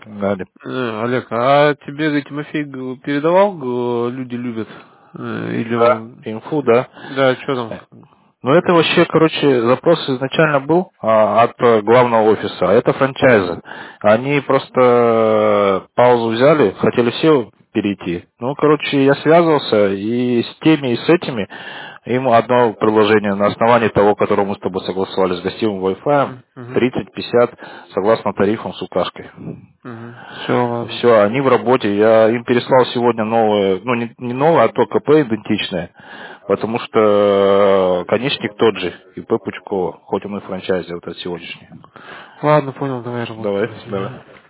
Далее. Олег, а тебе Тимофей передавал, люди любят? Или Да. он... Инфу, да. Да, что там? Ну, это вообще, короче, запрос изначально был от главного офиса, а это франчайза. Они просто паузу взяли, хотели все перейти. Ну, короче, я связывался и с теми, и с этими. Им одно предложение на основании того, которое мы с тобой согласовали с гостевым Wi-Fi, Угу. 30-50 согласно тарифам с укашкой. Угу. Все, ладно. Все, они в работе. Я им переслал сегодня новое, ну не новое, а то КП идентичное. Потому что конечник тот же, ИП Пучкова, хоть он и франчайзи, вот этот сегодняшний. Ладно, понял, давай работать. Давай, Спасибо. давай.